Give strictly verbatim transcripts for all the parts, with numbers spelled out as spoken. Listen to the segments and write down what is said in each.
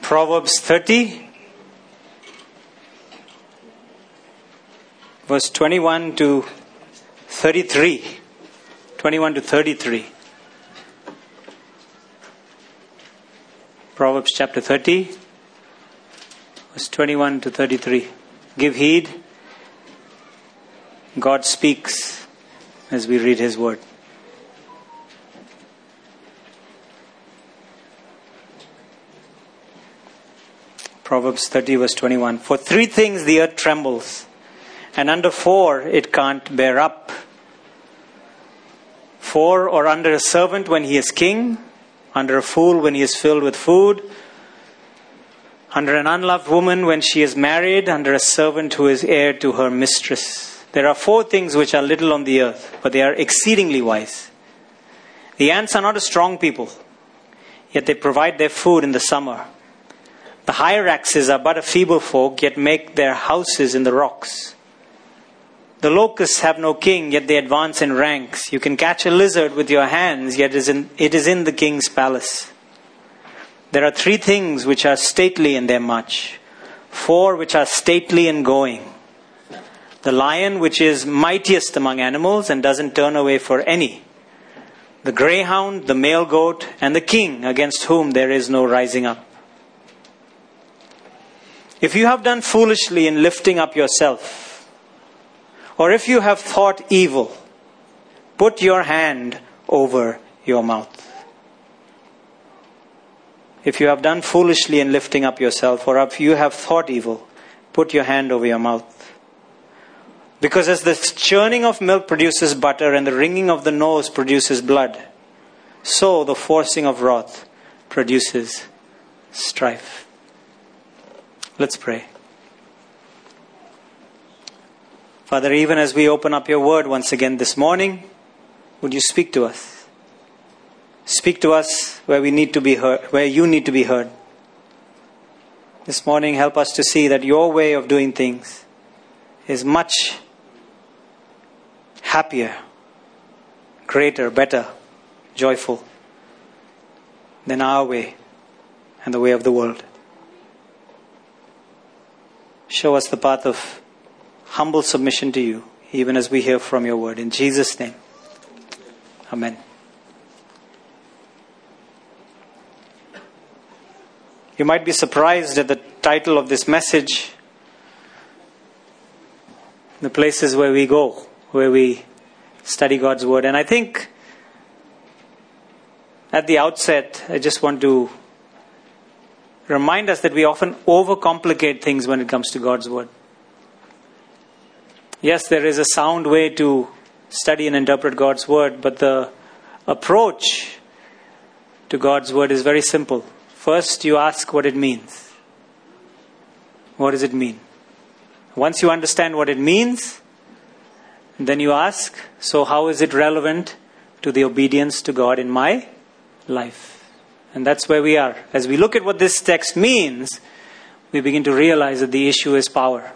Proverbs thirty, verse twenty-one to thirty-three. twenty-one to thirty-three. Proverbs chapter thirty, verse twenty-one to thirty-three. Give heed. God speaks as we read His word. Proverbs thirty, verse twenty-one. For three things the earth trembles, and under four it can't bear up. For or under a servant when he is king, under a fool when he is filled with food, under an unloved woman when she is married, under a servant who is heir to her mistress. There are four things which are little on the earth, but they are exceedingly wise. The ants are not a strong people, yet they provide their food in the summer. The hyraxes are but a feeble folk, yet make their houses in the rocks. The locusts have no king, yet they advance in ranks. You can catch a lizard with your hands, yet it is in the king's palace. There are three things which are stately in their march, four which are stately in going. The lion, which is mightiest among animals and doesn't turn away for any. The greyhound, the male goat, and the king against whom there is no rising up. If you have done foolishly in lifting up yourself, or if you have thought evil, put your hand over your mouth. If you have done foolishly in lifting up yourself, or if you have thought evil, put your hand over your mouth. Because as the churning of milk produces butter and the wringing of the nose produces blood, so the forcing of wrath produces strife. Let's pray. Father, even as we open up your word once again this morning, would you speak to us? Speak to us where we need to be heard, where you need to be heard. This morning, help us to see that your way of doing things is much happier, greater, better, joyful than our way and the way of the world. Show us the path of humble submission to you, even as we hear from your word. In Jesus' name, amen. You might be surprised at the title of this message, the places where we go, where we study God's word. And I think at the outset, I just want to remind us that we often overcomplicate things when it comes to God's word. Yes, there is a sound way to study and interpret God's word, but the approach to God's word is very simple. First, you ask what it means. What does it mean? Once you understand what it means, then you ask, so how is it relevant to the obedience to God in my life? And that's where we are. As we look at what this text means, we begin to realize that the issue is power.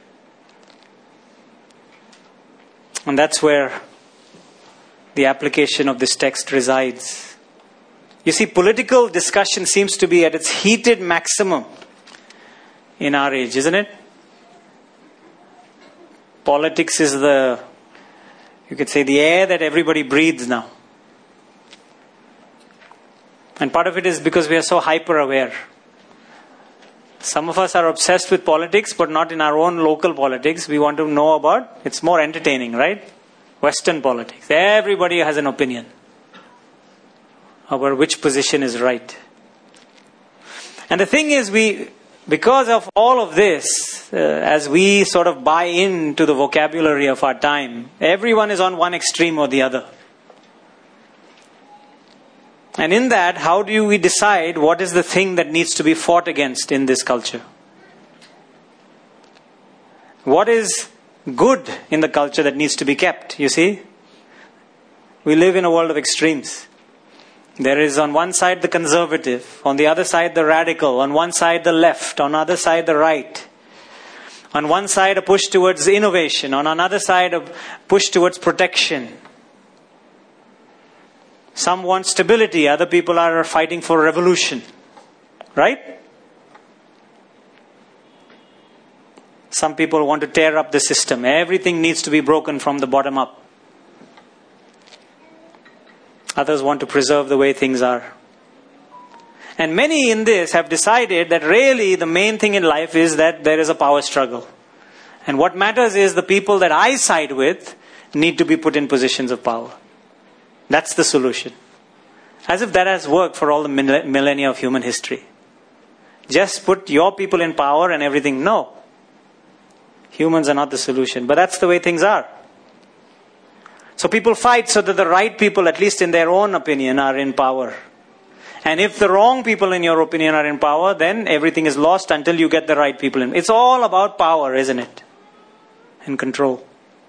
And that's where the application of this text resides. You see, political discussion seems to be at its heated maximum in our age, isn't it? Politics is the, you could say, the air that everybody breathes now. And part of it is because we are so hyper-aware. Some of us are obsessed with politics, but not in our own local politics. We want to know about, it's more entertaining, right? Western politics. Everybody has an opinion about which position is right. And the thing is, we, because of all of this, uh, as we sort of buy into the vocabulary of our time, everyone is on one extreme or the other. And in that, how do we decide what is the thing that needs to be fought against in this culture? What is good in the culture that needs to be kept, you see? We live in a world of extremes. There is on one side the conservative, on the other side the radical, on one side the left, on the other side the right. On one side a push towards innovation, on another side a push towards protection. Some want stability, other people are fighting for revolution. Right? Some people want to tear up the system. Everything needs to be broken from the bottom up. Others want to preserve the way things are. And many in this have decided that really the main thing in life is that there is a power struggle. And what matters is the people that I side with need to be put in positions of power. That's the solution. As if that has worked for all the millennia of human history. Just put your people in power and everything. No. Humans are not the solution. But that's the way things are. So people fight so that the right people, at least in their own opinion, are in power. And if the wrong people in your opinion are in power, then everything is lost until you get the right people in. It's all about power, isn't it? And control.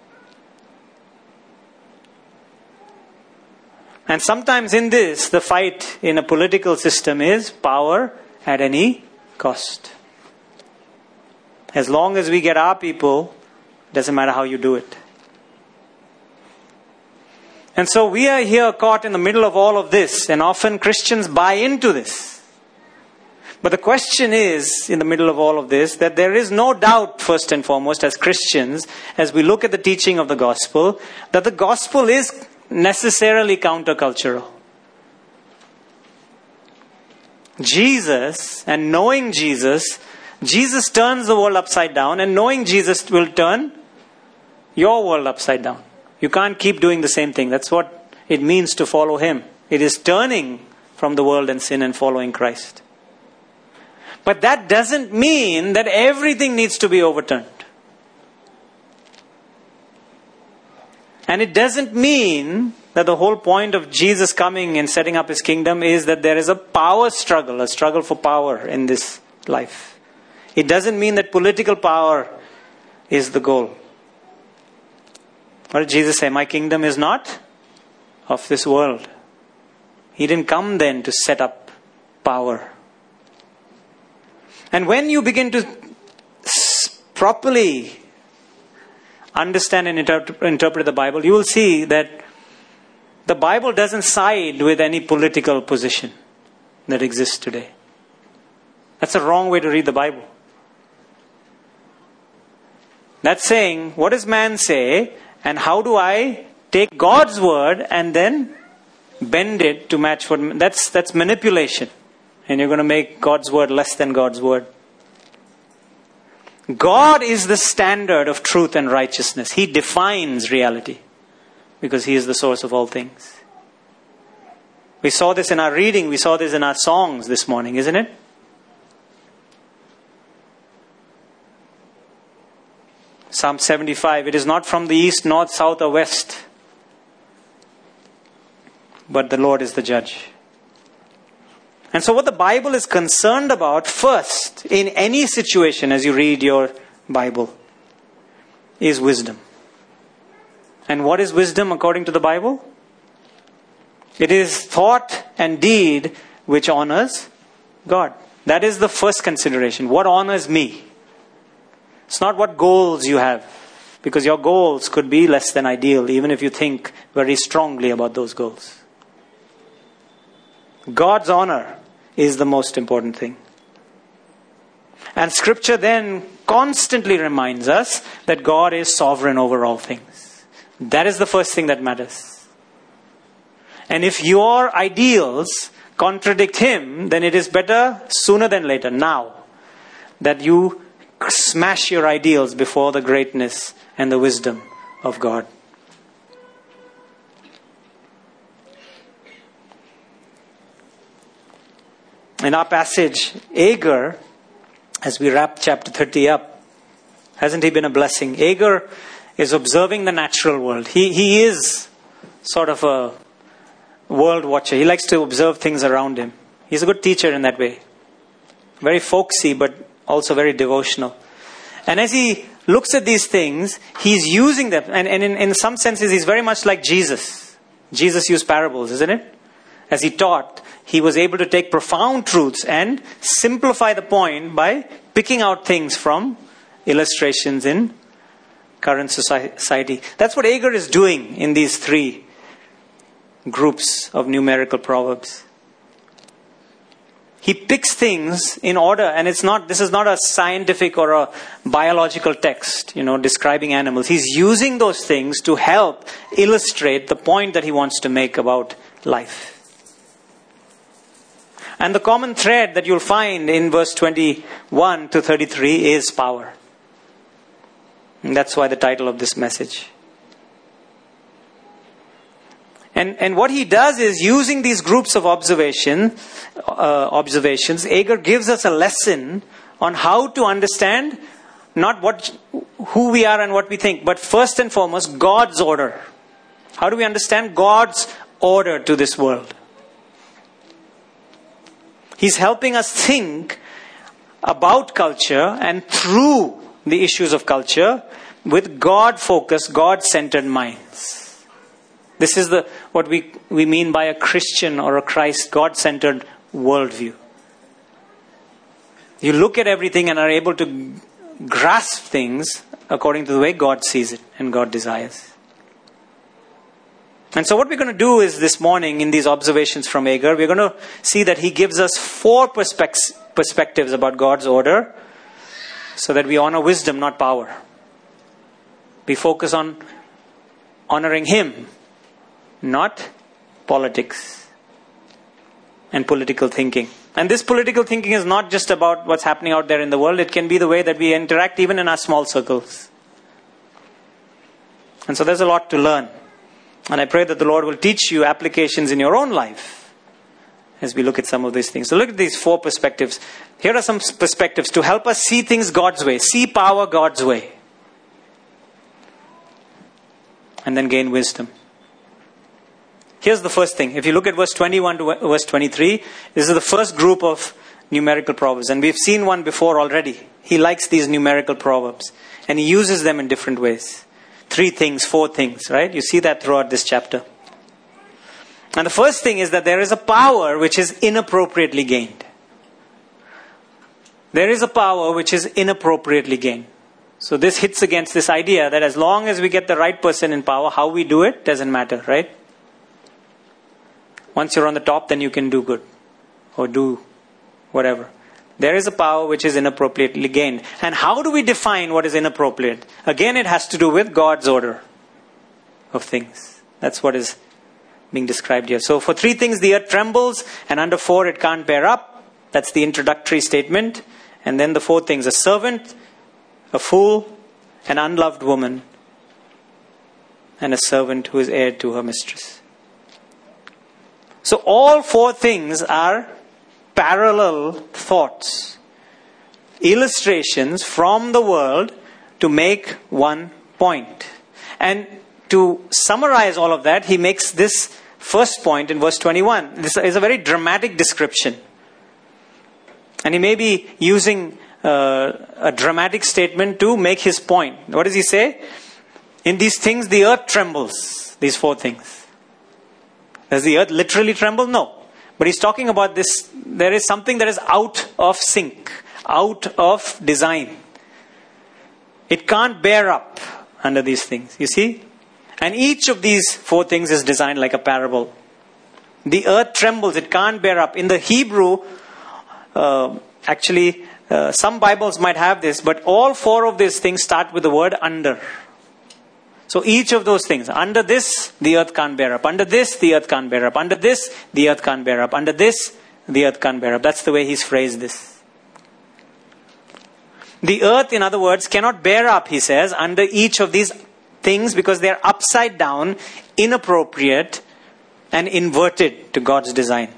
And sometimes in this, the fight in a political system is power at any cost. As long as we get our people, doesn't matter how you do it. And so we are here caught in the middle of all of this, and often Christians buy into this. But the question is, in the middle of all of this, that there is no doubt, first and foremost, as Christians, as we look at the teaching of the gospel, that the gospel is necessarily countercultural. Jesus, and knowing Jesus, Jesus turns the world upside down, and knowing Jesus will turn your world upside down. You can't keep doing the same thing. That's what it means to follow Him. It is turning from the world and sin and following Christ. But that doesn't mean that everything needs to be overturned. And it doesn't mean that the whole point of Jesus coming and setting up His kingdom is that there is a power struggle, a struggle for power in this life. It doesn't mean that political power is the goal. What did Jesus say? My kingdom is not of this world. He didn't come then to set up power. And when you begin to properly understand and interpret, interpret the Bible, you will see that the Bible doesn't side with any political position that exists today. That's a wrong way to read the Bible. That's saying, what does man say? And how do I take God's word and then bend it to match what... That's, that's manipulation. And you're going to make God's word less than God's word. God is the standard of truth and righteousness. He defines reality. Because He is the source of all things. We saw this in our reading. We saw this in our songs this morning, isn't it? Psalm seventy-five, it is not from the east, north, south or west, but the Lord is the judge. And so what the Bible is concerned about first, in any situation as you read your Bible, is wisdom. And what is wisdom according to the Bible? It is thought and deed which honors God. That is the first consideration. What honors me? It's not what goals you have. Because your goals could be less than ideal, even if you think very strongly about those goals. God's honor is the most important thing. And Scripture then constantly reminds us that God is sovereign over all things. That is the first thing that matters. And if your ideals contradict Him, then it is better sooner than later, now, that you smash your ideals before the greatness and the wisdom of God. In our passage, Agur, as we wrap chapter thirty up, hasn't he been a blessing? Agur is observing the natural world. He, he is sort of a world watcher. He likes to observe things around him. He's a good teacher in that way. Very folksy, but also very devotional. And as he looks at these things, he's using them. And, and in, in some senses, he's very much like Jesus. Jesus used parables, isn't it? As he taught, he was able to take profound truths and simplify the point by picking out things from illustrations in current society. That's what Agur is doing in these three groups of numerical proverbs. He picks things in order, and it's not, this is not a scientific or a biological text, you know, describing animals. He's using those things to help illustrate the point that he wants to make about life. And the common thread that you'll find in verse twenty-one to thirty-three is power. And that's why the title of this message. And, and what he does is, using these groups of observation, uh, observations, Agur gives us a lesson on how to understand not what, who we are and what we think, but first and foremost, God's order. How do we understand God's order to this world? He's helping us think about culture and through the issues of culture with God-focused, God-centered minds. This is the what we, we mean by a Christian or a Christ, God-centered worldview. You look at everything and are able to grasp things according to the way God sees it and God desires. And so what we're going to do is this morning in these observations from Agur, we're going to see that he gives us four perspectives perspectives about God's order so that we honor wisdom, not power. We focus on honoring him, not politics and political thinking. And this political thinking is not just about what's happening out there in the world. It can be the way that we interact even in our small circles. And so there's a lot to learn. And I pray that the Lord will teach you applications in your own life as we look at some of these things. So look at these four perspectives. Here are some perspectives to help us see things God's way. See power God's way. And then gain wisdom. Here's the first thing. If you look at verse twenty-one to verse twenty-three, this is the first group of numerical proverbs. And we've seen one before already. He likes these numerical proverbs. And he uses them in different ways. Three things, four things, right? You see that throughout this chapter. And the first thing is that there is a power which is inappropriately gained. There is a power which is inappropriately gained. So this hits against this idea that as long as we get the right person in power, how we do it doesn't matter, right? Once you're on the top, then you can do good or do whatever. There is a power which is inappropriately gained. And how do we define what is inappropriate? Again, it has to do with God's order of things. That's what is being described here. So for three things, the earth trembles, and under four, it can't bear up. That's the introductory statement. And then the four things: a servant, a fool, an unloved woman, and a servant who is heir to her mistress. So all four things are parallel thoughts, illustrations from the world to make one point. And to summarize all of that, he makes this first point in verse twenty-one. This is a very dramatic description. And he may be using uh, a dramatic statement to make his point. What does he say? In these things, the earth trembles. These four things. Does the earth literally tremble? No. But he's talking about this. There is something that is out of sync, out of design. It can't bear up under these things. You see? And each of these four things is designed like a parable. The earth trembles. It can't bear up. In the Hebrew, uh, actually, uh, some Bibles might have this, but all four of these things start with the word under. So each of those things, under this, the earth can't bear up. Under this, the earth can't bear up. Under this, the earth can't bear up. Under this, the earth can't bear up. That's the way he's phrased this. The earth, in other words, cannot bear up, he says, under each of these things because they're upside down, inappropriate, and inverted to God's design.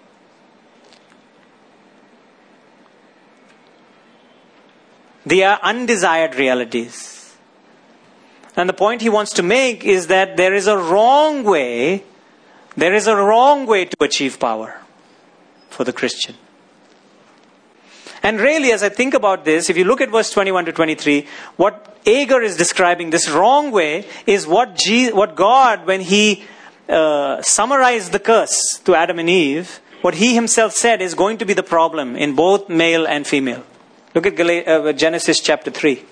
They are undesired realities. And the point he wants to make is that there is a wrong way, there is a wrong way to achieve power for the Christian. And really, as I think about this, if you look at verse twenty-one to twenty-three, what Agur is describing, this wrong way, is what, Je- what God, when he uh, summarized the curse to Adam and Eve, what he himself said is going to be the problem in both male and female. Look at Gal- uh, Genesis chapter three.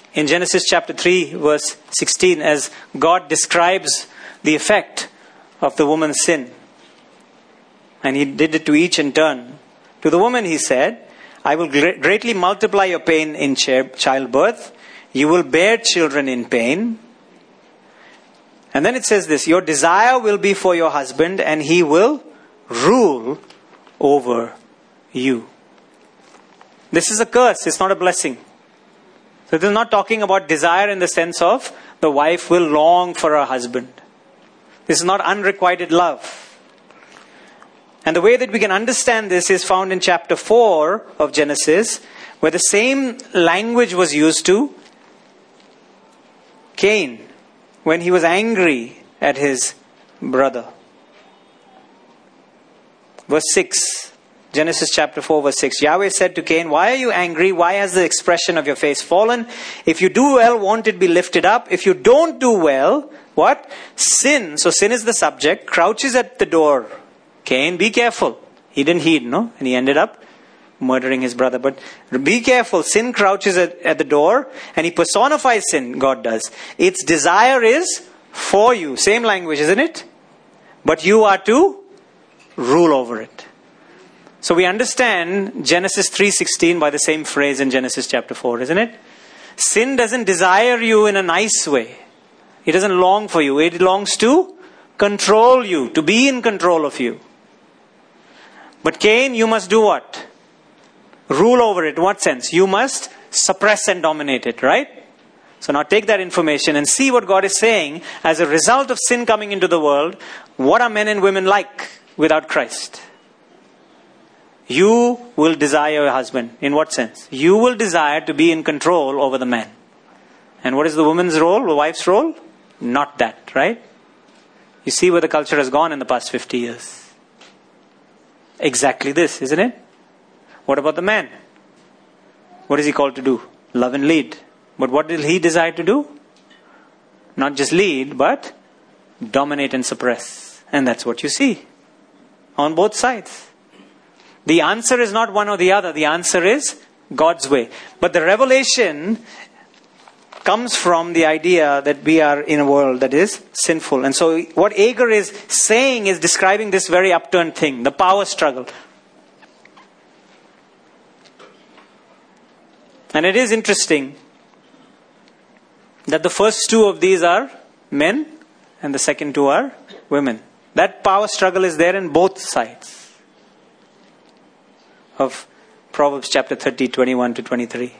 in Genesis chapter three, verse sixteen, as God describes the effect of the woman's sin. And he did it to each in turn. To the woman he said, I will greatly multiply your pain in childbirth. You will bear children in pain. And then it says this, your desire will be for your husband and he will rule over you. This is a curse, it's not a blessing. So it is not talking about desire in the sense of the wife will long for her husband. This is not unrequited love. And the way that we can understand this is found in chapter four of Genesis, where the same language was used to Cain when he was angry at his brother. Verse six, Genesis chapter four, verse six. Yahweh said to Cain, why are you angry? Why has the expression of your face fallen? If you do well, won't it be lifted up? If you don't do well, what? Sin, so sin is the subject, crouches at the door. Cain, be careful. He didn't heed, no? And he ended up murdering his brother. But be careful. Sin crouches at, at the door and he personifies sin, God does. Its desire is for you. Same language, isn't it? But you are to rule over it. So we understand Genesis three sixteen by the same phrase in Genesis chapter four, isn't it? Sin doesn't desire you in a nice way. It doesn't long for you. It longs to control you, to be in control of you. But Cain, you must do what? Rule over it. In what sense? You must suppress and dominate it, right? So now take that information and see what God is saying as a result of sin coming into the world. What are men and women like without Christ? You will desire your husband. In what sense? You will desire to be in control over the man. And what is the woman's role, the wife's role? Not that, right? You see where the culture has gone in the past fifty years. Exactly this, isn't it? What about the man? What is he called to do? Love and lead. But what did he desire to do? Not just lead, but dominate and suppress. And that's what you see on both sides. The answer is not one or the other. The answer is God's way. But the revelation comes from the idea that we are in a world that is sinful. And so what Agar is saying is describing this very upturned thing, the power struggle. And it is interesting that the first two of these are men and the second two are women. That power struggle is there in both sides of Proverbs chapter thirty, twenty-one to twenty-three.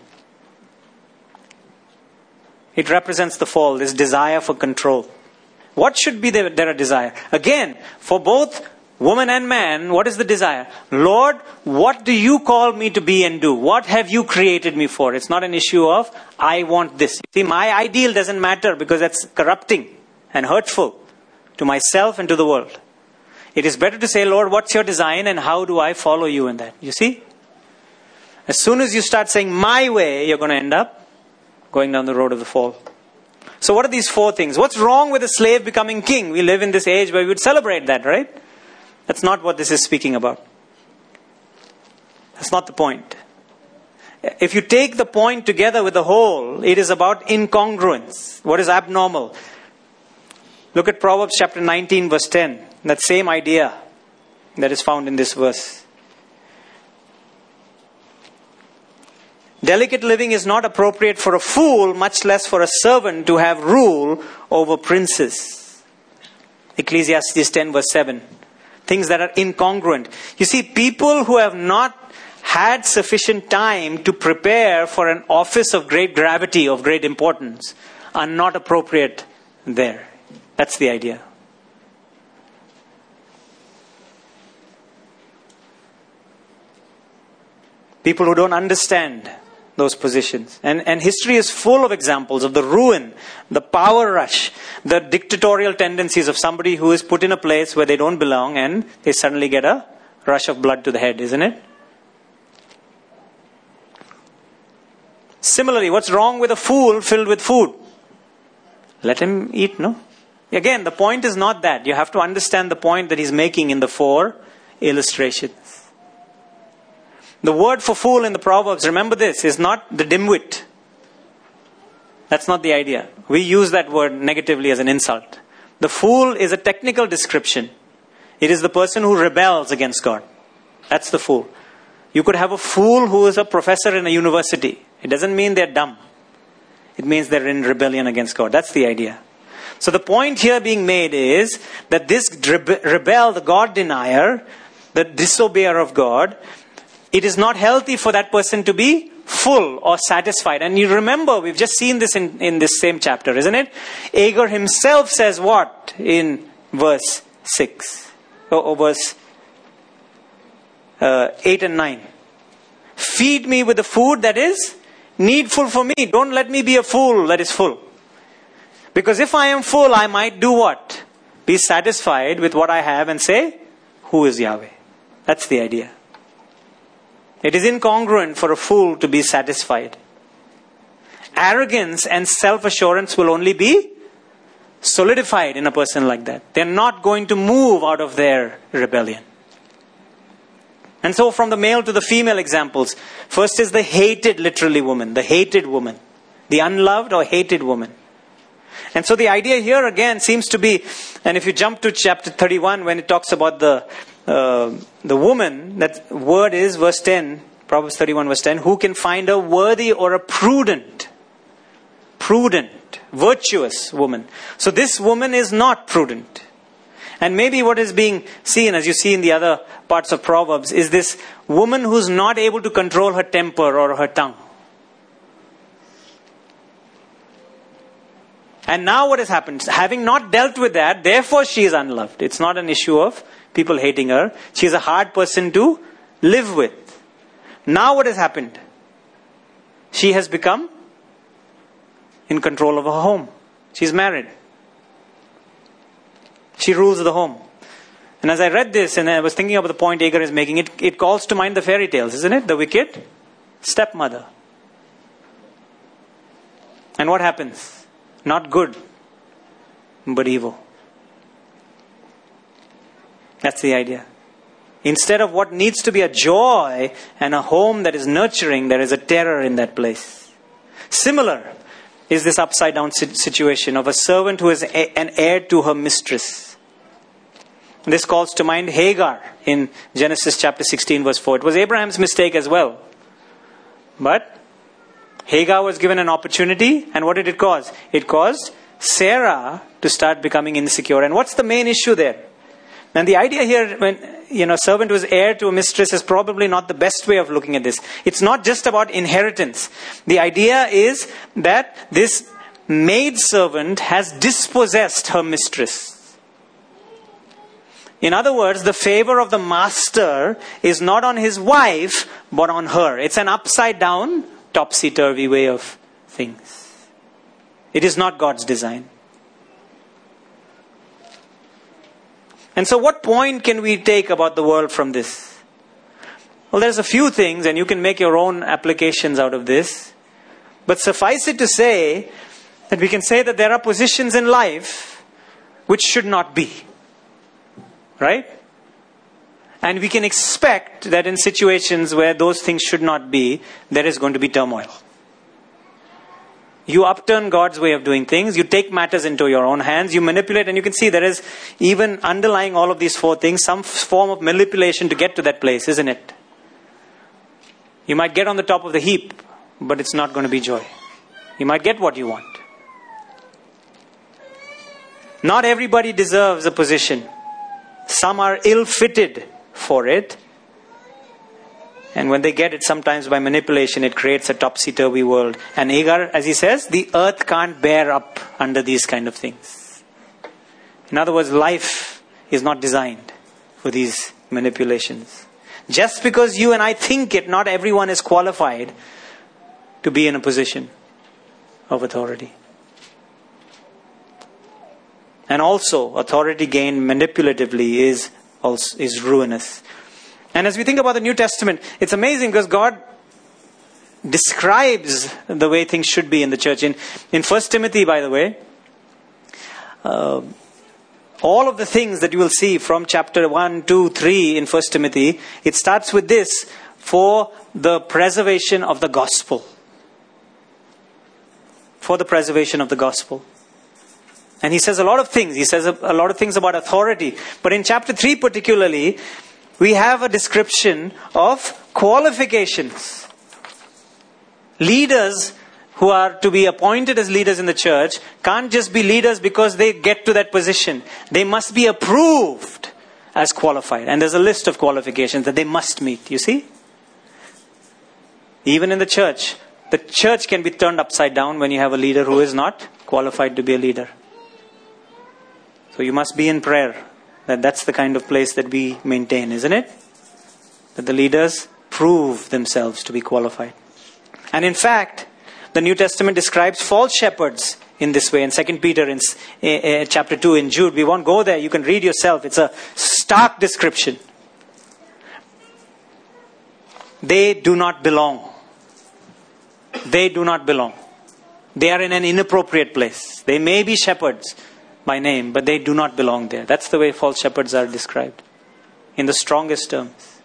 It represents the fall, this desire for control. What should be their, their desire? Again, for both woman and man, what is the desire? Lord, what do you call me to be and do? What have you created me for? It's not an issue of, I want this. See, my ideal doesn't matter because that's corrupting and hurtful to myself and to the world. It is better to say, Lord, what's your design and how do I follow you in that? You see? As soon as you start saying my way, you're going to end up going down the road of the fall. So what are these four things? What's wrong with a slave becoming king? We live in this age where we would celebrate that, right? That's not what this is speaking about. That's not the point. If you take the point together with the whole, it is about incongruence. What is abnormal? Look at Proverbs chapter nineteen verse ten. That same idea that is found in this verse. Delicate living is not appropriate for a fool, much less for a servant to have rule over princes. Ecclesiastes ten verse seven. Things that are incongruent. You see, people who have not had sufficient time to prepare for an office of great gravity, of great importance, are not appropriate there. That's the idea. People who don't understand those positions. And, and history is full of examples of the ruin, the power rush, the dictatorial tendencies of somebody who is put in a place where they don't belong and they suddenly get a rush of blood to the head, isn't it? Similarly, what's wrong with a fool filled with food? Let him eat, no? Again, the point is not that. You have to understand the point that he's making in the four illustrations. The word for fool in the Proverbs, remember this, is not the dimwit. That's not the idea. We use that word negatively as an insult. The fool is a technical description. It is the person who rebels against God. That's the fool. You could have a fool who is a professor in a university. It doesn't mean they're dumb. It means they're in rebellion against God. That's the idea. So the point here being made is that this rebe- rebel, the God denier, the disobeyer of God, it is not healthy for that person to be full or satisfied. And you remember, we've just seen this in, in this same chapter, isn't it? Agar himself says what in verse six? Or, or verse uh, eight and nine. Feed me with the food that is needful for me. Don't let me be a fool that is full. Because if I am full, I might do what? Be satisfied with what I have and say, who is Yahweh? That's the idea. It is incongruent for a fool to be satisfied. Arrogance and self-assurance will only be solidified in a person like that. They're not going to move out of their rebellion. And so from the male to the female examples, first is the hated literally woman, the hated woman, the unloved or hated woman. And so the idea here again seems to be, and if you jump to chapter thirty-one when it talks about the uh, the woman, that word is verse ten, Proverbs thirty-one verse ten, who can find a worthy or a prudent, prudent, virtuous woman. So this woman is not prudent. And maybe what is being seen, as you see in the other parts of Proverbs, is this woman who's not able to control her temper or her tongue. And now what has happened? Having not dealt with that, therefore she is unloved. It's not an issue of people hating her. She is a hard person to live with. Now what has happened? She has become in control of her home. She's married. She rules the home. And as I read this and I was thinking about the point Agar is making, it, it calls to mind the fairy tales, isn't it? The wicked stepmother. And what happens? Not good, but evil. That's the idea. Instead of what needs to be a joy and a home that is nurturing, there is a terror in that place. Similar is this upside down situation of a servant who is an heir to her mistress. This calls to mind Hagar in Genesis chapter sixteen verse four. It was Abraham's mistake as well. But Hagar was given an opportunity, and what did it cause? It caused Sarah to start becoming insecure. And what's the main issue there? And the idea here, when, you know, servant who is heir to a mistress is probably not the best way of looking at this. It's not just about inheritance. The idea is that this maidservant has dispossessed her mistress. In other words, the favor of the master is not on his wife, but on her. It's an upside down, topsy-turvy way of things. It is not God's design. And so what point can we take about the world from this? Well, there's a few things, and you can make your own applications out of this. But suffice it to say that we can say that there are positions in life which should not be. Right? And we can expect that in situations where those things should not be, there is going to be turmoil. You upturn God's way of doing things. You take matters into your own hands. You manipulate. And you can see there is even underlying all of these four things, some form of manipulation to get to that place, isn't it? You might get on the top of the heap, but it's not going to be joy. You might get what you want. Not everybody deserves a position. Some are ill-fitted for it. And when they get it, sometimes by manipulation, it creates a topsy-turvy world. And Agar, as he says, the earth can't bear up under these kind of things. In other words, life is not designed for these manipulations. Just because you and I think it, not everyone is qualified to be in a position of authority. And also, authority gained manipulatively is also is ruinous. And as we think about the New Testament, it's amazing because God describes the way things should be in the church. In in First Timothy, by the way, uh, all of the things that you will see from chapter one, two, three in First Timothy, it starts with this: for the preservation of the gospel. for the preservation of the gospel. And he says a lot of things. He says a, a lot of things about authority. But in chapter three particularly, we have a description of qualifications. Leaders who are to be appointed as leaders in the church can't just be leaders because they get to that position. They must be approved as qualified. And there's a list of qualifications that they must meet. You see? Even in the church, the church can be turned upside down when you have a leader who is not qualified to be a leader. So you must be in prayer. That that's the kind of place that we maintain, isn't it? That the leaders prove themselves to be qualified. And in fact, the New Testament describes false shepherds in this way. In Second Peter in uh, chapter two in Jude, we won't go there. You can read yourself. It's a stark description. They do not belong. They do not belong. They are in an inappropriate place. They may be shepherds by name, but they do not belong there. That's the way false shepherds are described in the strongest terms.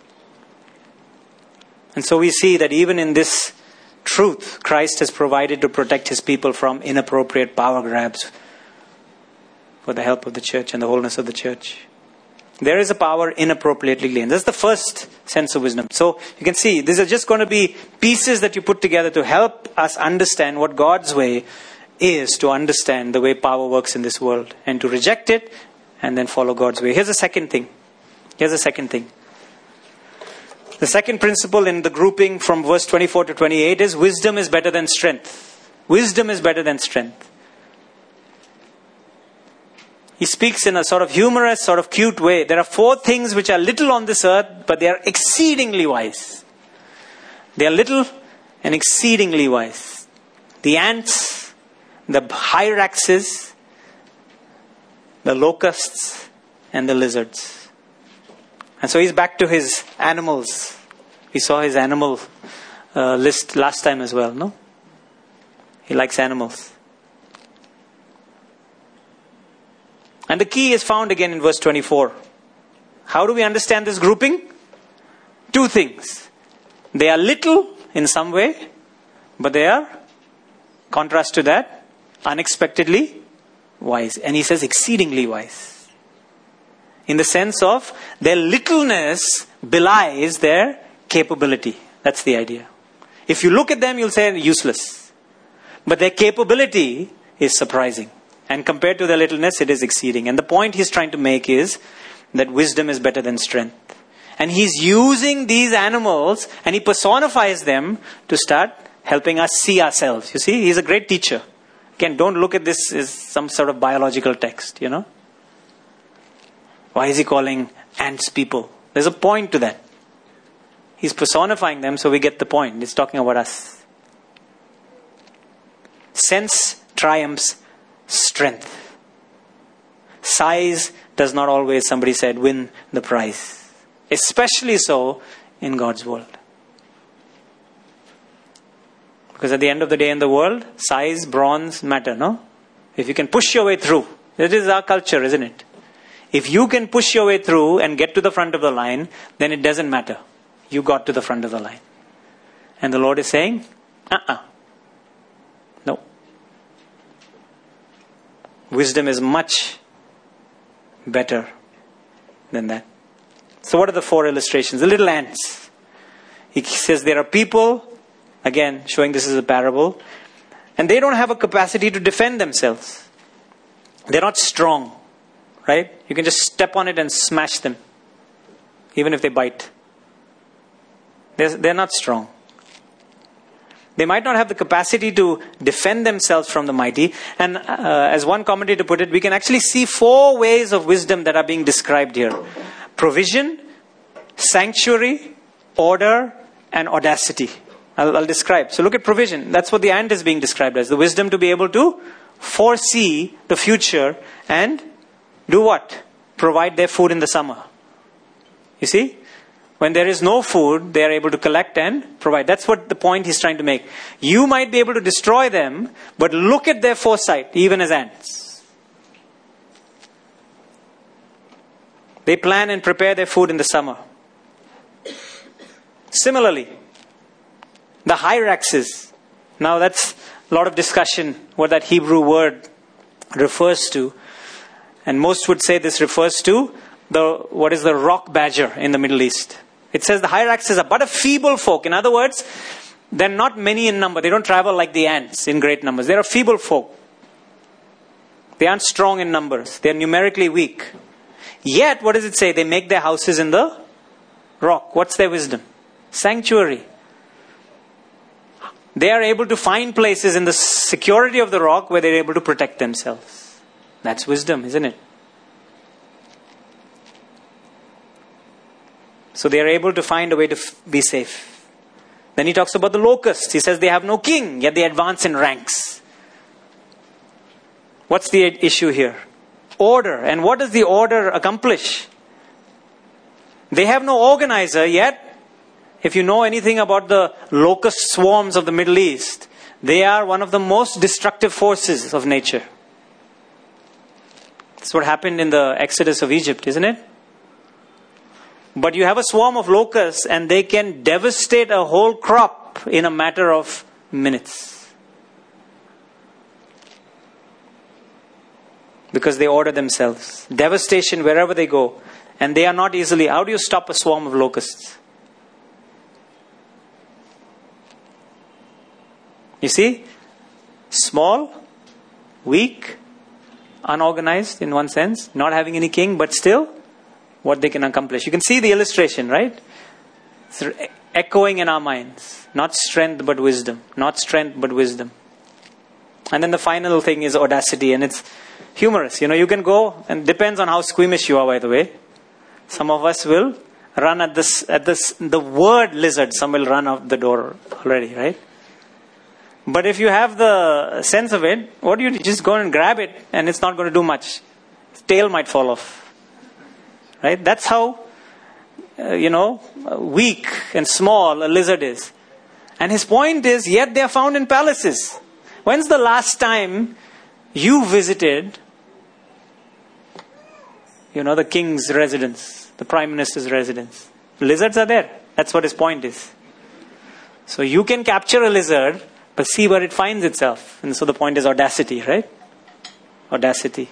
And so we see that even in this truth, Christ has provided to protect his people from inappropriate power grabs for the help of the church and the wholeness of the church. There is a power inappropriately gained. That's the first sense of wisdom. So you can see these are just going to be pieces that you put together to help us understand what God's way is, to understand the way power works in this world and to reject it and then follow God's way. Here's the second thing. Here's the second thing. The second principle in the grouping from verse twenty-four to twenty-eight is wisdom is better than strength. Wisdom is better than strength. He speaks in a sort of humorous, sort of cute way. There are four things which are little on this earth, but they are exceedingly wise. They are little and exceedingly wise. The ants, the hyraxes, the locusts, and the lizards. And so he's back to his animals. We saw his animal uh, list last time as well, no? He likes animals. And the key is found again in verse twenty-four. How do we understand this grouping? Two things. They are little in some way, but they are, contrast to that, unexpectedly wise. And he says exceedingly wise. In the sense of their littleness belies their capability. That's the idea. If you look at them, you'll say useless. But their capability is surprising. And compared to their littleness, it is exceeding. And the point he's trying to make is that wisdom is better than strength. And he's using these animals and he personifies them to start helping us see ourselves. You see, he's a great teacher. Again, don't look at this as some sort of biological text, you know. Why is he calling ants people? There's a point to that. He's personifying them so we get the point. He's talking about us. Sense triumphs strength. Size does not always, somebody said, win the prize. Especially so in God's world. Because at the end of the day in the world, size, bronze matter, no? If you can push your way through. That is our culture, isn't it? If you can push your way through and get to the front of the line, then it doesn't matter. You got to the front of the line. And the Lord is saying, uh-uh. No. Wisdom is much better than that. So what are the four illustrations? The little ants. He says there are people, again, showing this is a parable, and they don't have a capacity to defend themselves. They're not strong, right? You can just step on it and smash them, even if they bite. They're, they're not strong. They might not have the capacity to defend themselves from the mighty. And uh, as one commentator put it, we can actually see four ways of wisdom that are being described here. Provision, sanctuary, order, and audacity. I'll, I'll describe. So look at provision. That's what the ant is being described as. The wisdom to be able to foresee the future and do what? Provide their food in the summer. You see? When there is no food, they are able to collect and provide. That's what the point he's trying to make. You might be able to destroy them, but look at their foresight, even as ants. They plan and prepare their food in the summer. Similarly, the hyraxes. Now that's A lot of discussion what that Hebrew word refers to. And most would say this refers to the what is the rock badger in the Middle East. It says the Hyraxes are but a feeble folk. In other words, they're not many in number. They don't travel like the ants in great numbers. They're a feeble folk. They aren't strong in numbers. They're numerically weak. Yet, what does it say? They make their houses in the rock. What's their wisdom? Sanctuary. They are able to find places in the security of the rock where they're able to protect themselves. That's wisdom, isn't it? So they are able to find a way to f- be safe. Then he talks about the locusts. He says they have no king, yet they advance in ranks. What's the issue here? Order. And what does the order accomplish? They have no organizer, yet if you know anything about the locust swarms of the Middle East, they are one of the most destructive forces of nature. That's what happened in the Exodus of Egypt, isn't it? But you have a swarm of locusts and they can devastate a whole crop in a matter of minutes. Because they order themselves. Devastation wherever they go. And they are not easily. How do you stop a swarm of locusts? You see? Small, weak, unorganized in one sense. Not having any king, but still what they can accomplish. You can see the illustration, right? It's echoing in our minds. Not strength but wisdom. Not strength but wisdom. And then the final thing is audacity. And it's humorous. You know, you can go, and depends on how squeamish you are, by the way. Some of us will run at this, at this, the word lizard, some will run out the door already, right? But if you have the sense of it, what do you do? Just go and grab it and it's not going to do much. Its tail might fall off. Right? That's how, uh, you know, weak and small a lizard is. And his point is, yet they are found in palaces. When's the last time you visited, you know, the king's residence, the prime minister's residence? Lizards are there. That's what his point is. So you can capture a lizard, but see where it finds itself. And so the point is audacity, right? Audacity.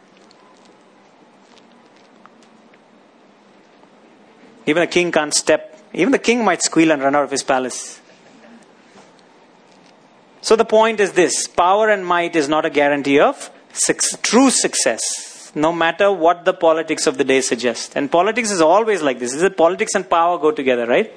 Even a king can't step. Even the king might squeal and run out of his palace. So the point is this. Power and might is not a guarantee of success, true success. No matter what the politics of the day suggest. And politics is always like this. Is it politics and power go together, right?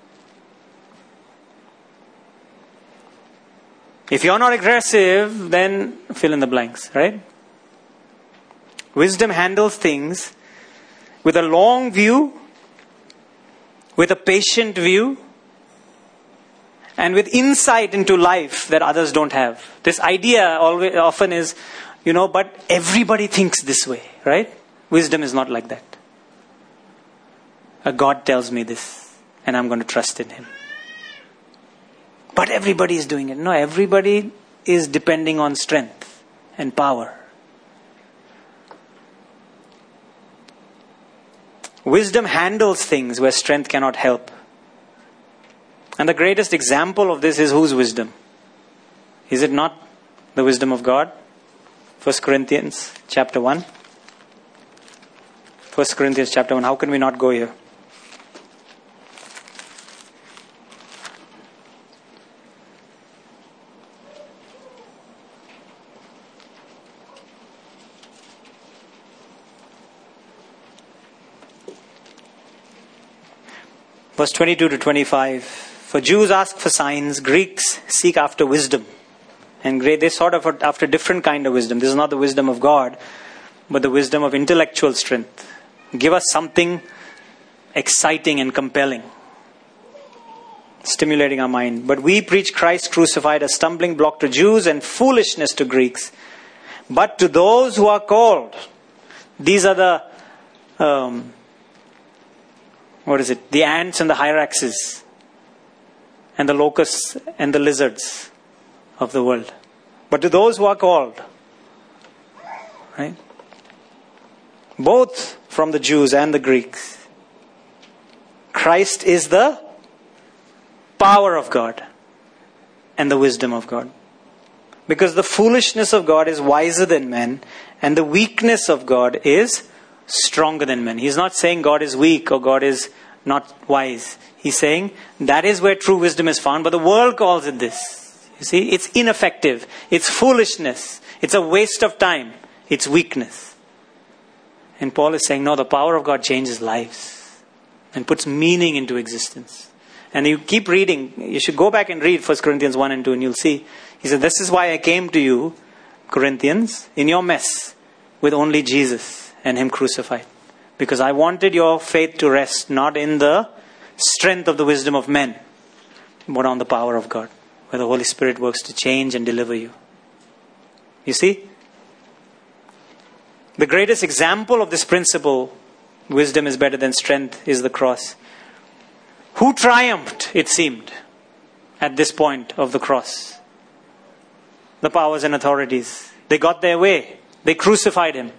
If you're not aggressive, then fill in the blanks, right? Wisdom handles things with a long view, with a patient view, and with insight into life that others don't have. This idea always often is, you know, but everybody thinks this way, right? Wisdom is not like that. A God tells me this, and I'm going to trust in Him. But everybody is doing it. No, everybody is depending on strength and power. Wisdom handles things where strength cannot help. And the greatest example of this is whose wisdom? Is it not the wisdom of God? First Corinthians chapter one. First Corinthians chapter one. How can we not go here? Verse twenty-two to twenty-five. For Jews ask for signs, Greeks seek after wisdom. And they sort of after different kind of wisdom. This is not the wisdom of God, but the wisdom of intellectual strength. Give us something exciting and compelling, stimulating our mind. But we preach Christ crucified, a stumbling block to Jews and foolishness to Greeks. But to those who are called, these are the um, what is it? The ants and the hyraxes and the locusts and the lizards of the world. But to those who are called, right? Both from the Jews and the Greeks, Christ is the power of God and the wisdom of God. Because the foolishness of God is wiser than men, and the weakness of God is stronger than men. He's not saying God is weak or God is not wise. He's saying that is where true wisdom is found, but the world calls it this. You see, it's ineffective. It's foolishness. It's a waste of time. It's weakness. And Paul is saying, no, the power of God changes lives and puts meaning into existence. And you keep reading. You should go back and read First Corinthians one and two and you'll see. He said, this is why I came to you, Corinthians, in your mess with only Jesus and Him crucified. Because I wanted your faith to rest not in the strength of the wisdom of men, but on the power of God, where the Holy Spirit works to change and deliver you. You see? The greatest example of this principle, wisdom is better than strength, is the cross. Who triumphed, it seemed, at this point of the cross? The powers and authorities. They got their way. They crucified Him.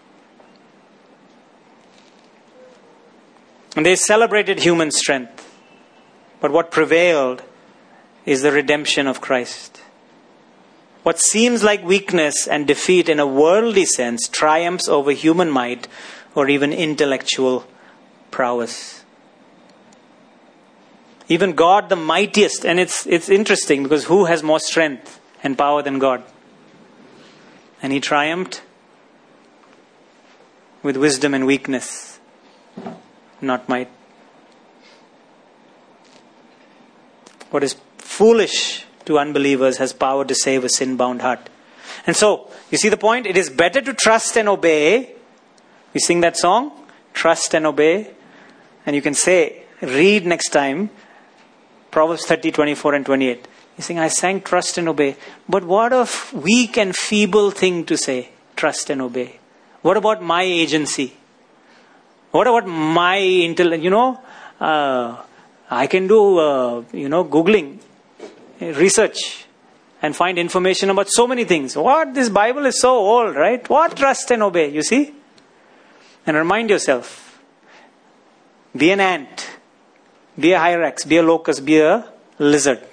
And they celebrated human strength. But what prevailed is the redemption of Christ. What seems like weakness and defeat in a worldly sense triumphs over human might or even intellectual prowess. Even God the mightiest, and it's it's interesting because who has more strength and power than God? And He triumphed with wisdom and weakness, not might. What is foolish to unbelievers has power to save a sin-bound heart. And so, you see the point? It is better to trust and obey. We sing that song, trust and obey. And you can say, read next time, Proverbs thirty, twenty-four and twenty-eight. You sing, I sang trust and obey. But what a weak and feeble thing to say, trust and obey. What about my agency? What about my intellect? You know, uh, I can do, uh, you know, Googling, research, and find information about so many things. What? This Bible is so old, right? What? Trust and obey, you see? And remind yourself, be an ant, be a hyrax, be a locust, be a lizard.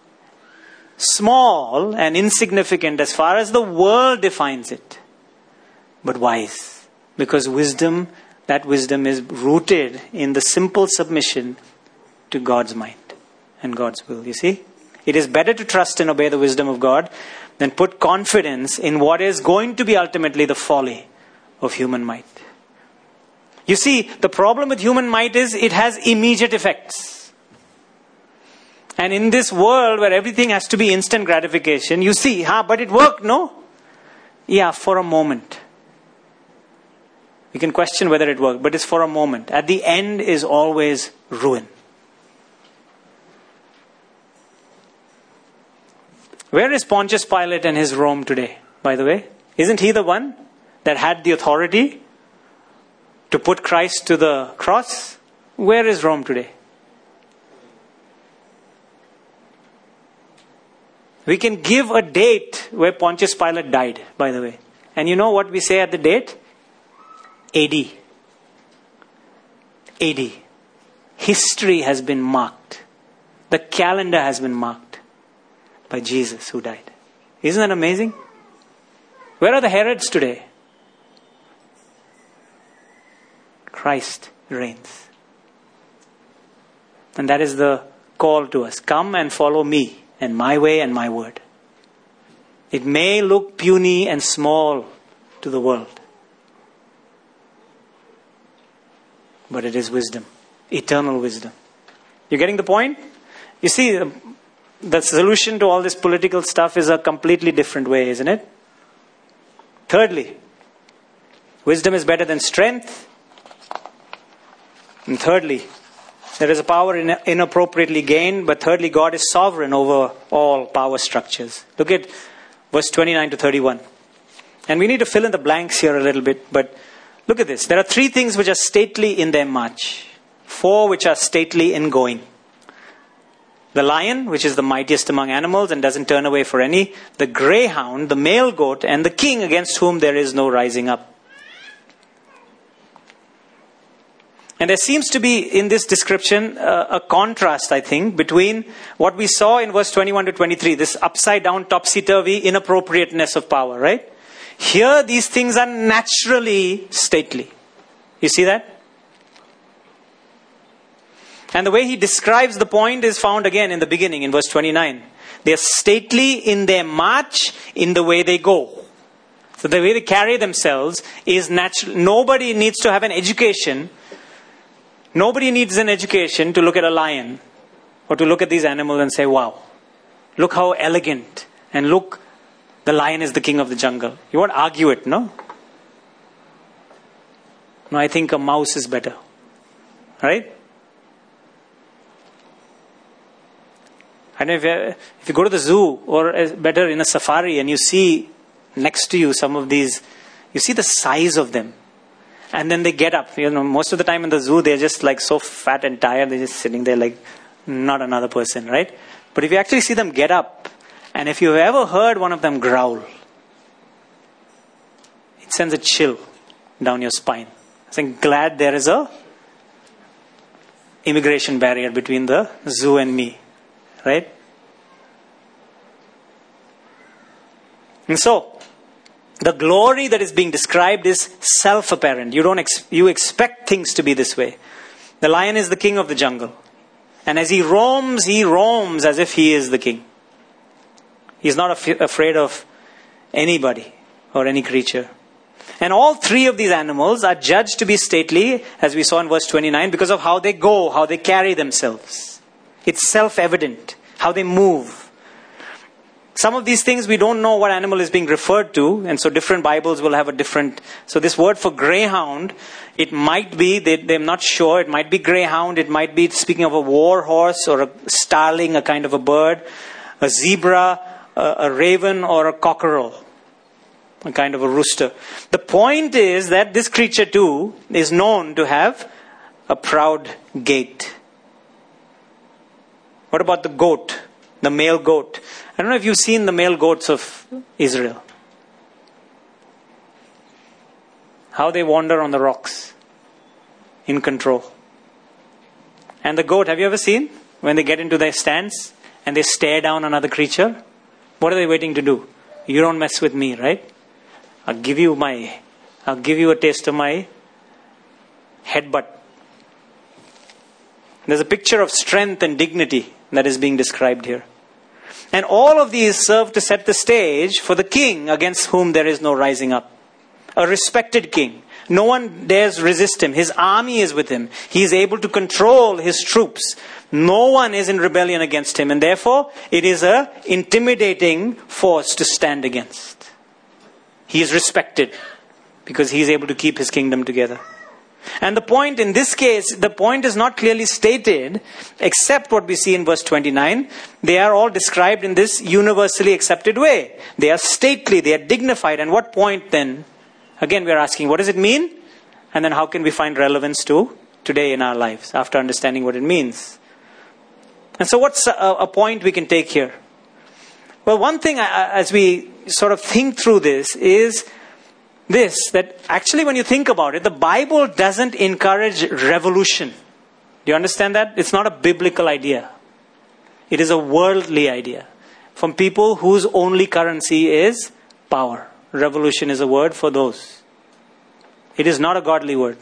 Small and insignificant as far as the world defines it, but wise. Because wisdom, that wisdom is rooted in the simple submission to God's mind and God's will, you see? It is better to trust and obey the wisdom of God than put confidence in what is going to be ultimately the folly of human might. You see, the problem with human might is it has immediate effects. And in this world where everything has to be instant gratification, you see, huh, but it worked, no? Yeah, for a moment. We can question whether it worked, but it's for a moment. At the end is always ruin. Where is Pontius Pilate and his Rome today, by the way? Isn't he the one that had the authority to put Christ to the cross? Where is Rome today? We can give a date where Pontius Pilate died, by the way. And you know what we say at the date? A D. A D. History has been marked. The calendar has been marked by Jesus who died. Isn't that amazing? Where are the Herods today? Christ reigns. And that is the call to us. Come and follow me and my way and my word. It may look puny and small to the world, but it is wisdom. Eternal wisdom. You getting the point? You see, the solution to all this political stuff is a completely different way, isn't it? Thirdly, wisdom is better than strength. And thirdly, there is a power in, inappropriately gained, but thirdly, God is sovereign over all power structures. Look at verse twenty-nine to thirty-one. And we need to fill in the blanks here a little bit, but look at this. There are three things which are stately in their march. Four which are stately in going. The lion, which is the mightiest among animals and doesn't turn away for any. The greyhound, the male goat, and the king against whom there is no rising up. And there seems to be in this description uh, a contrast, I think, between what we saw in verse twenty-one to twenty-three, this upside down, topsy-turvy inappropriateness of power, right? Here, these things are naturally stately. You see that? And the way he describes the point is found again in the beginning, in verse twenty-nine. They are stately in their march, in the way they go. So the way they carry themselves is natural. Nobody needs to have an education. Nobody needs an education to look at a lion or to look at these animals and say, wow, look how elegant, and look, the lion is the king of the jungle. You won't argue it, no? No, I think a mouse is better. Right? I don't know if you, if you go to the zoo, or better in a safari, and you see next to you some of these, you see the size of them. And then they get up. You know, most of the time in the zoo, they're just like so fat and tired. They're just sitting there like not another person, right? But if you actually see them get up, and if you've ever heard one of them growl, it sends a chill down your spine. I'm glad there is a immigration barrier between the zoo and me, right? And so, the glory that is being described is self-apparent. You don't ex- you expect things to be this way. The lion is the king of the jungle. And as he roams, he roams as if he is the king. He's not af- afraid of anybody or any creature. And all three of these animals are judged to be stately, as we saw in verse twenty-nine, because of how they go, how they carry themselves. It's self-evident, how they move. Some of these things we don't know what animal is being referred to, and so different Bibles will have a different... So this word for greyhound, it might be, they, they're not sure, it might be greyhound, it might be speaking of a war horse or a starling, a kind of a bird, a zebra, a, a raven, or a cockerel, a kind of a rooster. The point is that this creature too is known to have a proud gait. What about the goat, the male goat? I don't know if you've seen the male goats of Israel. How they wander on the rocks. In control. And the goat, have you ever seen? When they get into their stance and they stare down another creature. What are they waiting to do? You don't mess with me, right? I'll give you my, I'll give you a taste of my headbutt. There's a picture of strength and dignity that is being described here. And all of these serve to set the stage for the king against whom there is no rising up. A respected king. No one dares resist him. His army is with him. He is able to control his troops. No one is in rebellion against him. And therefore, it is an intimidating force to stand against. He is respected because he is able to keep his kingdom together. And the point in this case, the point is not clearly stated, except what we see in verse twenty-nine. They are all described in this universally accepted way. They are stately, they are dignified. And what point then? Again, we are asking, what does it mean? And then how can we find relevance to today in our lives after understanding what it means? And so what's a, a point we can take here? Well, one thing as we sort of think through this is this, that actually when you think about it, the Bible doesn't encourage revolution. Do you understand that? It's not a biblical idea. It is a worldly idea. From people whose only currency is power. Revolution is a word for those. It is not a godly word.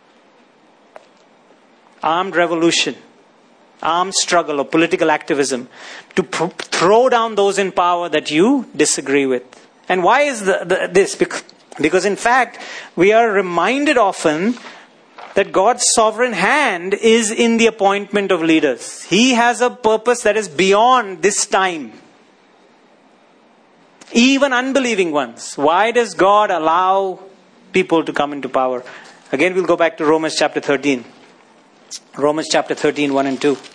Armed revolution, armed struggle or political activism to pr- throw down those in power that you disagree with. And why is the, the, this? Because Because in fact, we are reminded often that God's sovereign hand is in the appointment of leaders. He has a purpose that is beyond this time. Even unbelieving ones. Why does God allow people to come into power? Again, we'll go back to Romans chapter thirteen. Romans chapter thirteen, one and two.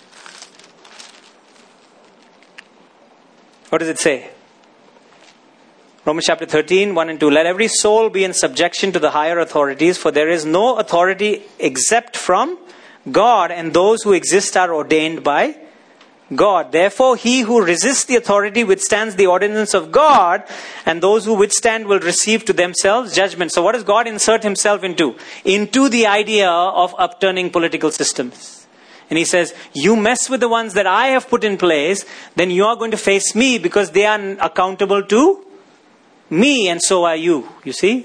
What does it say? Romans chapter thirteen, one and two. Let every soul be in subjection to the higher authorities, for there is no authority except from God, and those who exist are ordained by God. Therefore, he who resists the authority withstands the ordinance of God, and those who withstand will receive to themselves judgment. So what does God insert himself into? Into the idea of upturning political systems. And he says, you mess with the ones that I have put in place, then you are going to face me because they are accountable to me, and so are you. You see?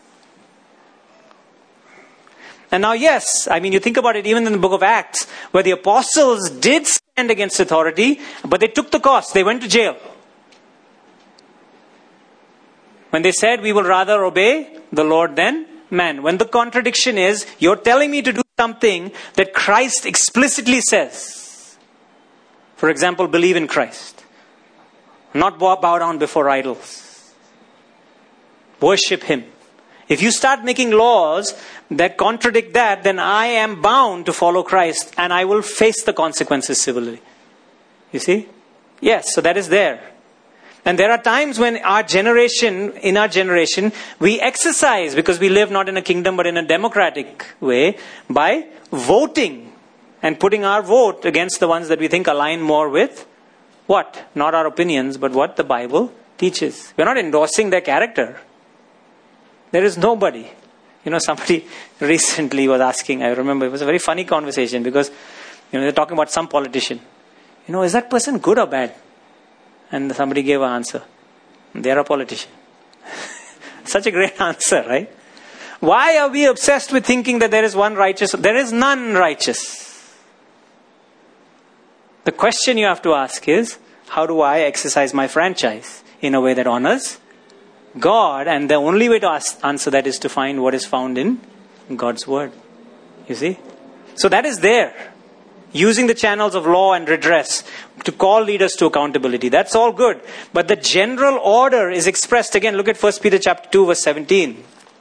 And now, yes, I mean, you think about it even in the book of Acts, where the apostles did stand against authority, but they took the cost. They went to jail. When they said, we will rather obey the Lord than man. When the contradiction is, you're telling me to do something that Christ explicitly says. For example, believe in Christ. Not bow down before idols. Worship him. If you start making laws that contradict that, then I am bound to follow Christ and I will face the consequences civilly. You see? Yes, so that is there. And there are times when our generation, in our generation, we exercise, because we live not in a kingdom but in a democratic way, by voting and putting our vote against the ones that we think align more with what? Not our opinions, but what the Bible teaches. We're not endorsing their character. There is nobody. You know, somebody recently was asking, I remember, it was a very funny conversation because, you know, they're talking about some politician. You know, is that person good or bad? And somebody gave an answer. They're a politician. Such a great answer, right? Why are we obsessed with thinking that there is one righteous? There is none righteous. The question you have to ask is, how do I exercise my franchise in a way that honors God? And the only way to ask, answer that is to find what is found in God's word. You see? So that is there. Using the channels of law and redress to call leaders to accountability. That's all good. But the general order is expressed. Again, look at First Peter chapter two verse seventeen.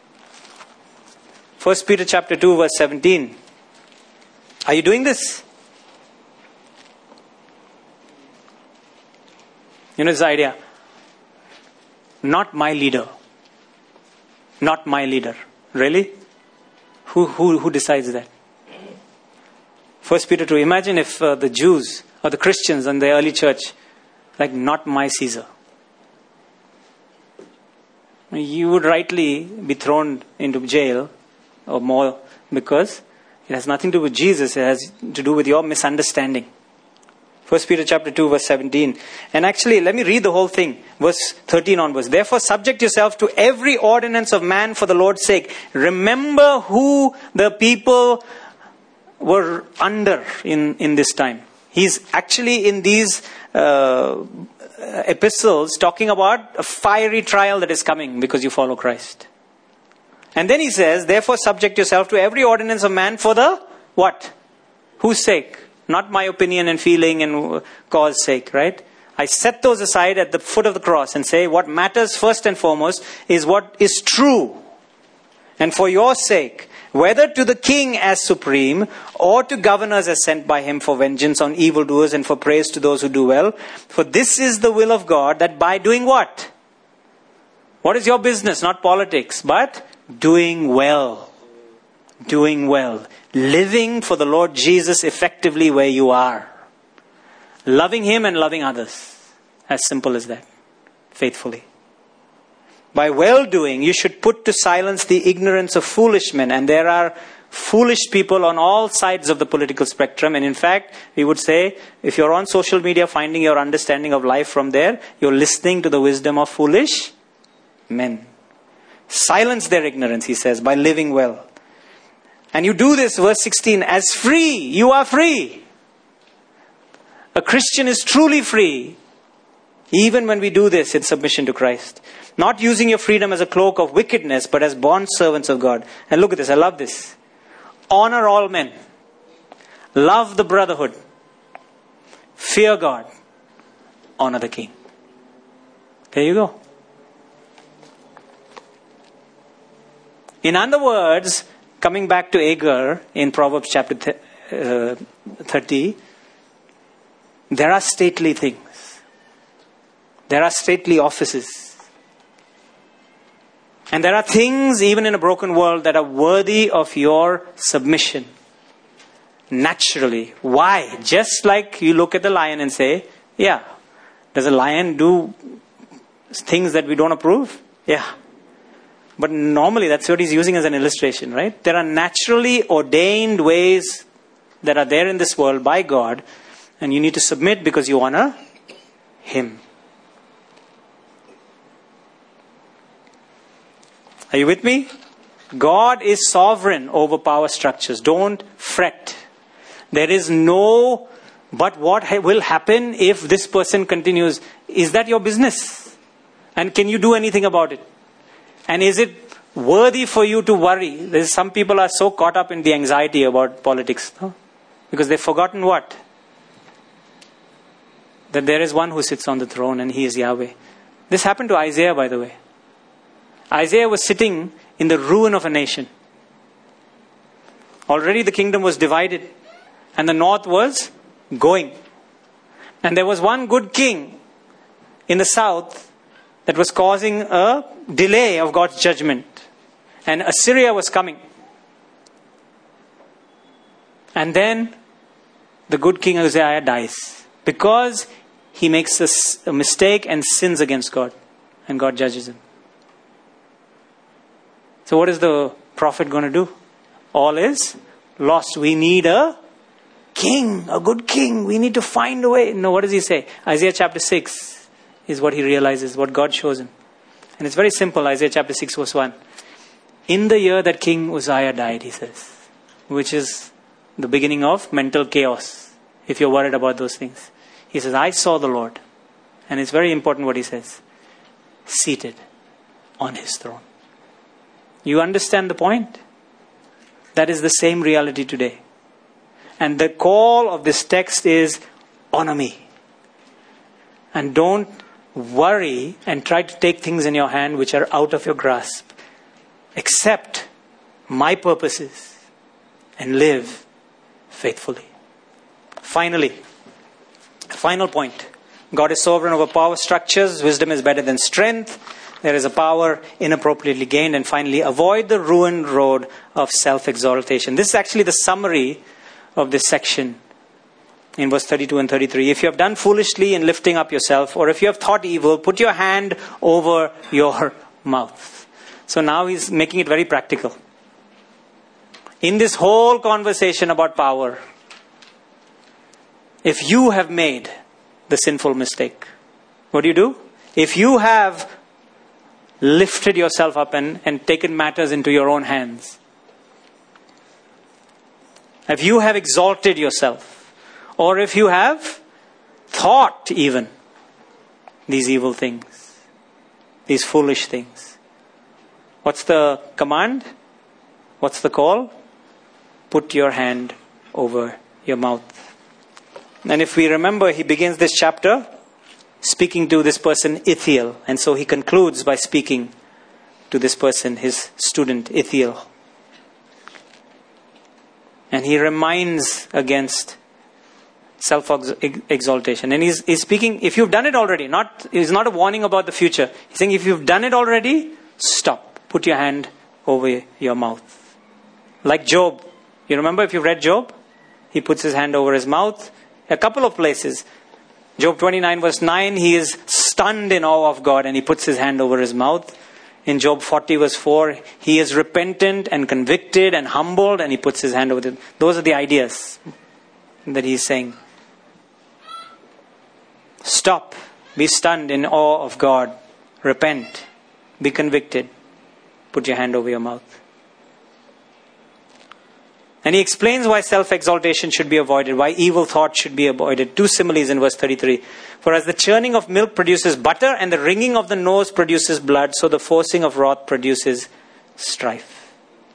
First Peter chapter two verse seventeen. Are you doing this? You know this idea. Not my leader. Not my leader. Really? Who, who, who decides that? First Peter two. Imagine if uh, the Jews or the Christians in the early church, like, not my Caesar. You would rightly be thrown into jail or more, because it has nothing to do with Jesus. It has to do with your misunderstanding. First Peter chapter two verse seventeen. And actually, let me read the whole thing. Verse thirteen onwards. Therefore, subject yourself to every ordinance of man for the Lord's sake. Remember who the people were under in, in this time. He's actually in these uh, epistles talking about a fiery trial that is coming because you follow Christ. And then he says, therefore subject yourself to every ordinance of man for the what? Whose sake? Not my opinion and feeling and cause sake, right? I set those aside at the foot of the cross and say what matters first and foremost is what is true. And for your sake, whether to the king as supreme or to governors as sent by him for vengeance on evildoers and for praise to those who do well. For this is the will of God, that by doing what? What is your business? Not politics, but doing well. Doing well. Living for the Lord Jesus effectively where you are. Loving him and loving others. As simple as that. Faithfully. By well-doing, you should put to silence the ignorance of foolish men. And there are foolish people on all sides of the political spectrum. And in fact, we would say, if you're on social media finding your understanding of life from there, you're listening to the wisdom of foolish men. Silence their ignorance, he says, by living well. And you do this, verse sixteen, as free. You are free. A Christian is truly free. Even when we do this in submission to Christ. Not using your freedom as a cloak of wickedness, but as bond servants of God. And look at this, I love this. Honor all men. Love the brotherhood. Fear God. Honor the king. There you go. In other words, coming back to Agur in Proverbs chapter thirty, there are stately things. There are stately offices. And there are things, even in a broken world, that are worthy of your submission. naturally. Why? Just like you look at the lion and say, yeah, does a lion do things that we don't approve? Yeah. But normally that's what he's using as an illustration, right? There are naturally ordained ways that are there in this world by God, and you need to submit because you honor Him. Are you with me? God is sovereign over power structures. Don't fret. There is no, but what ha- will happen if this person continues? Is that your business? And can you do anything about it? And is it worthy for you to worry? There's some people are so caught up in the anxiety about politics. No? Because they've forgotten what? That there is one who sits on the throne and He is Yahweh. This happened to Isaiah, by the way. Isaiah was sitting in the ruin of a nation. Already the kingdom was divided and the north was going. And there was one good king in the south that was causing a delay of God's judgment. And Assyria was coming. And then the good king Uzziah dies because he makes a, a mistake and sins against God. And God judges him. So what is the prophet going to do? All is lost. We need a king, a good king. We need to find a way. No, what does he say? Isaiah chapter six is what he realizes, what God shows him. And it's very simple. Isaiah chapter six verse one. In the year that King Uzziah died, he says, which is the beginning of mental chaos, if you're worried about those things. He says, I saw the Lord. And it's very important what he says. Seated on His throne. You understand the point? That is the same reality today. And the call of this text is, honor me. And don't worry and try to take things in your hand which are out of your grasp. Accept my purposes and live faithfully. Finally, final point. God is sovereign over power structures. Wisdom is better than strength. There is a power inappropriately gained. And finally, avoid the ruined road of self-exaltation. This is actually the summary of this section in verse thirty-two and thirty-three. If you have done foolishly in lifting up yourself, or if you have thought evil, put your hand over your mouth. So now he's making it very practical. In this whole conversation about power, if you have made the sinful mistake, what do you do? If you have lifted yourself up and, and taken matters into your own hands, if you have exalted yourself, or if you have thought even these evil things, these foolish things, what's the command? What's the call? Put your hand over your mouth. And if we remember, he begins this chapter speaking to this person, Ithiel. And so he concludes by speaking to this person, his student, Ithiel. And he reminds against self-exaltation. And he's, he's speaking, if you've done it already, not, it's not a warning about the future. He's saying, if you've done it already, stop. Put your hand over your mouth. Like Job. You remember if you read Job? He puts his hand over his mouth. A couple of places. Job twenty-nine verse nine, he is stunned in awe of God and he puts his hand over his mouth. In Job forty verse four, he is repentant and convicted and humbled and he puts his hand over it. Those are the ideas that he's saying. Stop. Be stunned in awe of God. Repent. Be convicted. Put your hand over your mouth. And he explains why self-exaltation should be avoided, why evil thought should be avoided. Two similes in verse thirty-three. For as the churning of milk produces butter and the wringing of the nose produces blood, so the forcing of wrath produces strife.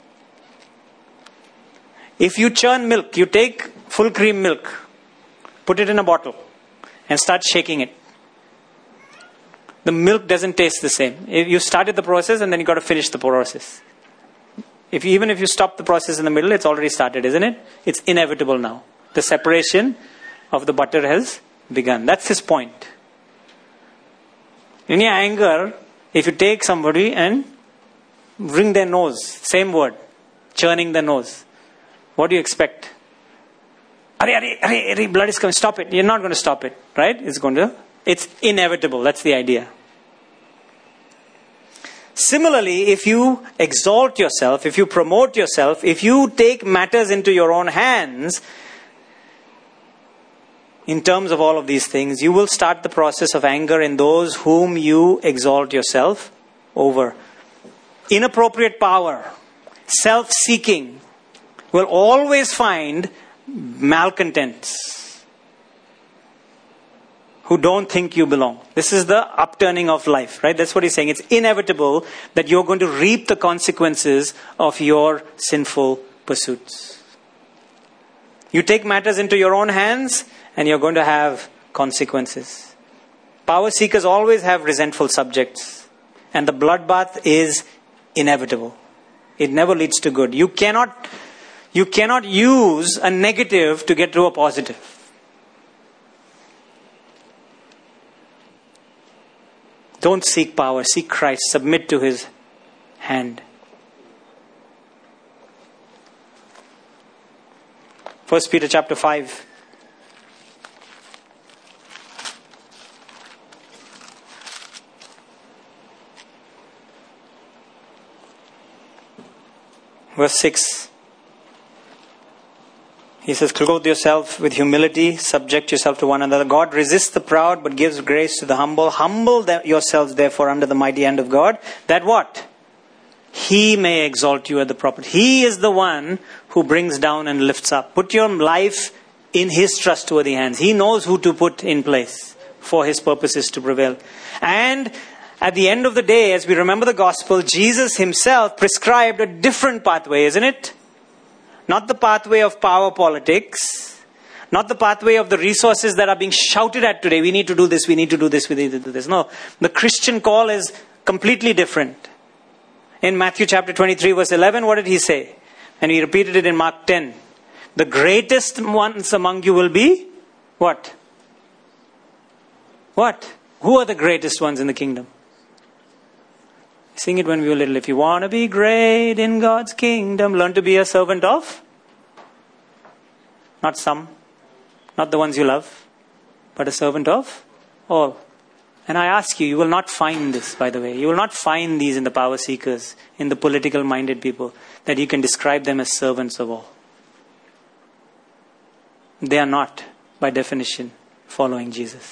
If you churn milk, you take full cream milk, put it in a bottle and start shaking it. The milk doesn't taste the same. You started the process and then you got to finish the process. If you, even if you stop the process in the middle, it's already started, isn't it? It's inevitable now. The separation of the butter has begun. That's his point. In your anger, if you take somebody and wring their nose, same word, churning the nose, what do you expect? Arey, arey, arey, arey, blood is coming, stop it. You're not going to stop it, right? It's going to, it's inevitable. That's the idea. Similarly, if you exalt yourself, if you promote yourself, if you take matters into your own hands, in terms of all of these things, you will start the process of anger in those whom you exalt yourself over. Inappropriate power, self-seeking, will always find malcontents who don't think you belong. This is the upturning of life, right? That's what he's saying. It's inevitable that you're going to reap the consequences of your sinful pursuits. You take matters into your own hands and you're going to have consequences. Power seekers always have resentful subjects, and the bloodbath is inevitable. It never leads to good. You cannot, you cannot use a negative to get to a positive. Don't seek power, seek Christ, submit to his hand. First Peter chapter five. Verse six. He says, clothe yourself with humility, subject yourself to one another. God resists the proud, but gives grace to the humble. Humble yourselves, therefore, under the mighty hand of God, that what? He may exalt you at the proper. He is the one who brings down and lifts up. Put your life in his trustworthy hands. He knows who to put in place for his purposes to prevail. And at the end of the day, as we remember the gospel, Jesus himself prescribed a different pathway, isn't it? Not the pathway of power politics. Not the pathway of the resources that are being shouted at today. We need to do this, we need to do this, we need to do this. No, the Christian call is completely different. In Matthew chapter twenty-three verse eleven, what did he say? And he repeated it in Mark ten. The greatest ones among you will be what? What? Who are the greatest ones in the kingdom? Sing it when we were little. If you want to be great in God's kingdom, learn to be a servant of. Not some. Not the ones you love. But a servant of all. And I ask you, you will not find this, by the way. You will not find these in the power seekers, in the political minded people, that you can describe them as servants of all. They are not, by definition, following Jesus.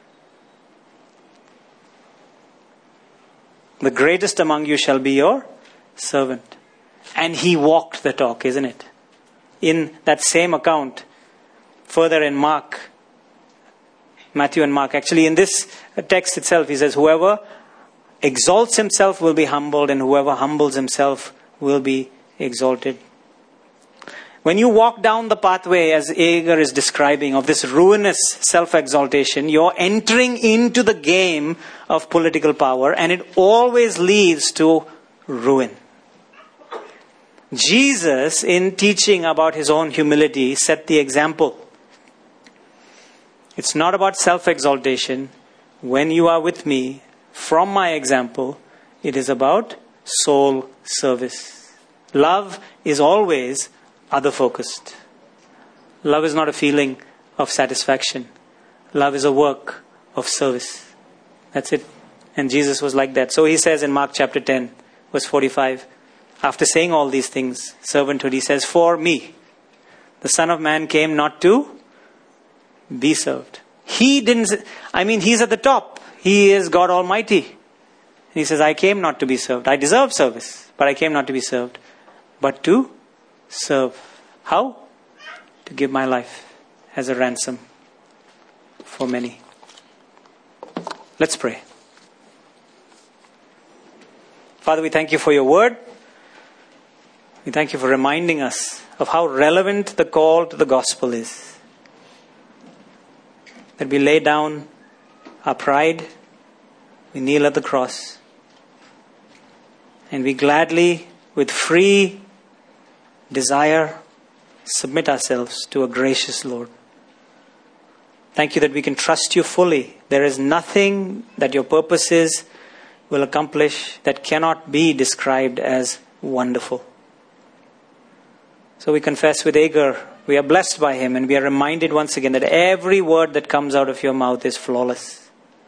The greatest among you shall be your servant. And he walked the talk, isn't it? In that same account, further in Mark, Matthew and Mark, actually in this text itself, he says, whoever exalts himself will be humbled, and whoever humbles himself will be exalted. When you walk down the pathway, as Agur is describing, of this ruinous self-exaltation, you're entering into the game of political power, and it always leads to ruin. Jesus, in teaching about his own humility, set the example. It's not about self-exaltation. When you are with me, from my example, it is about soul service. Love is always other-focused. Love is not a feeling of satisfaction. Love is a work of service. That's it. And Jesus was like that. So he says in Mark chapter ten, verse forty-five, after saying all these things, servanthood, he says, for me, the Son of Man came not to be served. He didn't, I mean, he's at the top. He is God Almighty. And he says, I came not to be served. I deserve service, but I came not to be served, but to serve. How? To give my life as a ransom for many. Let's pray. Father, we thank you for your word. We thank you for reminding us of how relevant the call to the gospel is. That we lay down our pride, we kneel at the cross, and we gladly, with free desire, submit ourselves to a gracious Lord. Thank you that we can trust you fully. There is nothing that your purposes will accomplish that cannot be described as wonderful. So we confess with Agur We are blessed by Him, and we are reminded once again that every word that comes out of your mouth is flawless.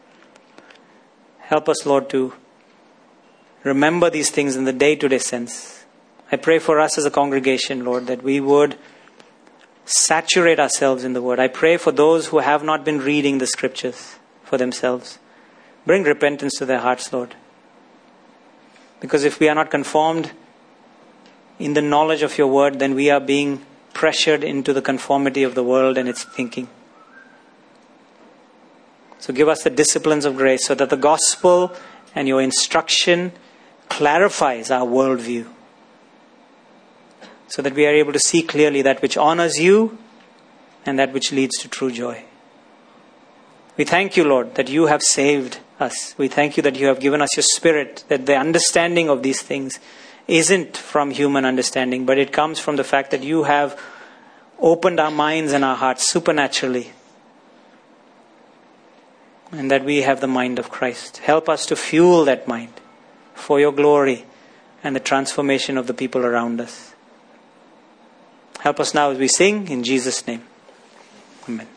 Help us, Lord, to remember these things in the day-to-day sense. I pray for us as a congregation, Lord, that we would saturate ourselves in the Word. I pray for those who have not been reading the Scriptures for themselves. Bring repentance to their hearts, Lord. Because if we are not conformed in the knowledge of your Word, then we are being pressured into the conformity of the world and its thinking. So give us the disciplines of grace so that the gospel and your instruction clarifies our worldview. So that we are able to see clearly that which honors you and that which leads to true joy. We thank you, Lord, that you have saved us. We thank you that you have given us your Spirit, that the understanding of these things isn't from human understanding, but it comes from the fact that you have opened our minds and our hearts supernaturally, and that we have the mind of Christ. Help us to fuel that mind for your glory and the transformation of the people around us. Help us now as we sing in Jesus' name. Amen.